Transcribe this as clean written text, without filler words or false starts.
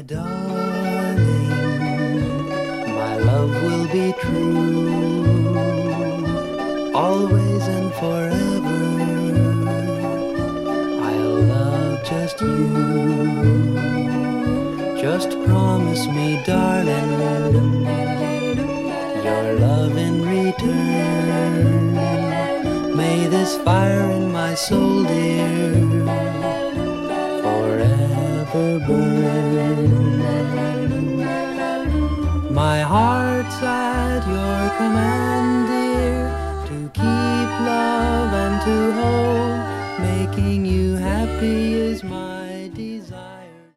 My darling, my love will be true, always and forever. I'll love just you. Just promise me, darling, your love in return. May this fire in my soul, dear, forever burn. My heart's at your command, dear, to keep love and to hold. Making you happy is my